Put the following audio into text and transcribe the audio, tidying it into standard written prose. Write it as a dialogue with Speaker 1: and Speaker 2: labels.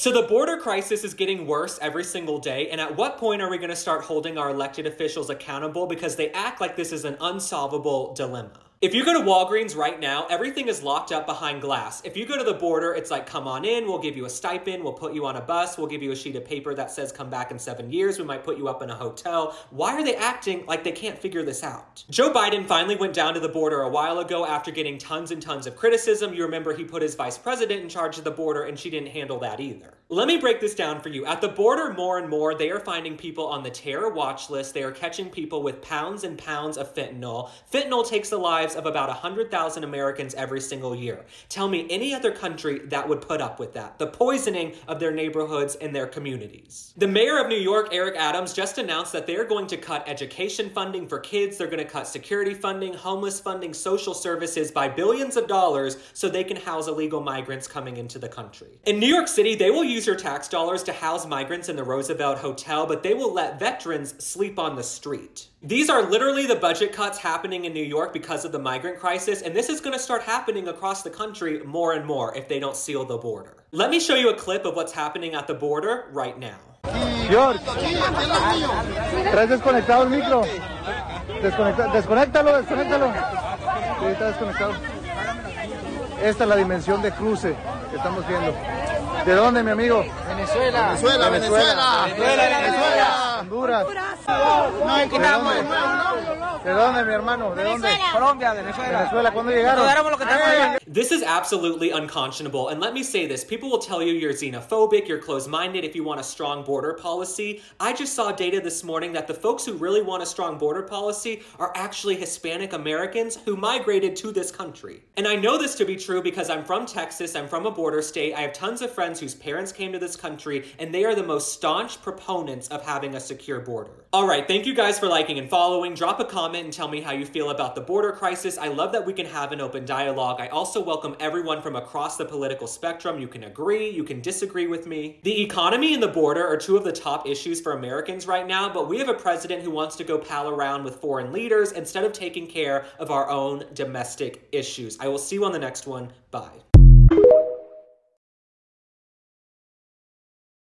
Speaker 1: So the border crisis is getting worse every single day, and at what point are we going to start holding our elected officials accountable because they act like this is an unsolvable dilemma? If you go to Walgreens right now, everything is locked up behind glass. If you go to the border, it's like, come on in, we'll give you a stipend, we'll put you on a bus, we'll give you a sheet of paper that says come back in 7 years, we might put you up in a hotel. Why are they acting like they can't figure this out? Joe Biden finally went down to the border a while ago after getting tons and tons of criticism. You remember he put his vice president in charge of the border and she didn't handle that either. Let me break this down for you. At the border, more and more, they are finding people on the terror watch list. They are catching people with pounds and pounds of fentanyl. Fentanyl takes the lives of about 100,000 Americans every single year. Tell me any other country that would put up with that. The poisoning of their neighborhoods and their communities. The mayor of New York, Eric Adams, just announced that they're going to cut education funding for kids. They're going to cut security funding, homeless funding, social services by billions of dollars so they can house illegal migrants coming into the country. In New York City, they will use your tax dollars to house migrants in the Roosevelt Hotel, but they will let veterans sleep on the street. These are literally the budget cuts happening in New York because of the migrant crisis, and this is going to start happening across the country more and more if they don't seal the border. Let me show you a clip of what's happening at the border right now.
Speaker 2: George, ¿traes desconectado el micro? Desconéctalo. Sí, está desconectado. Esta es la dimensión de cruce que estamos viendo. ¿De dónde, mi amigo?
Speaker 3: Venezuela.
Speaker 2: Honduras.
Speaker 3: No, quitamos.
Speaker 2: ¿De dónde, mi hermano? ¿De dónde?
Speaker 3: Colombia, Venezuela.
Speaker 2: Venezuela, ¿cuándo llegaron?
Speaker 1: This is absolutely unconscionable, and let me say this. People will tell you you're xenophobic, you're closed-minded if you want a strong border policy. I just saw data this morning that the folks who really want a strong border policy are actually Hispanic Americans who migrated to this country. And I know this to be true because I'm from Texas, I'm from a border state, I have tons of friends whose parents came to this country, and they are the most staunch proponents of having a secure border. All right, thank you guys for liking and following. Drop a comment and tell me how you feel about the border crisis. I love that we can have an open dialogue. I also welcome everyone from across the political spectrum. You can agree, you can disagree with me. The economy and the border are two of the top issues for Americans right now, but we have a president who wants to go pal around with foreign leaders instead of taking care of our own domestic issues. I will see you on the next one. Bye.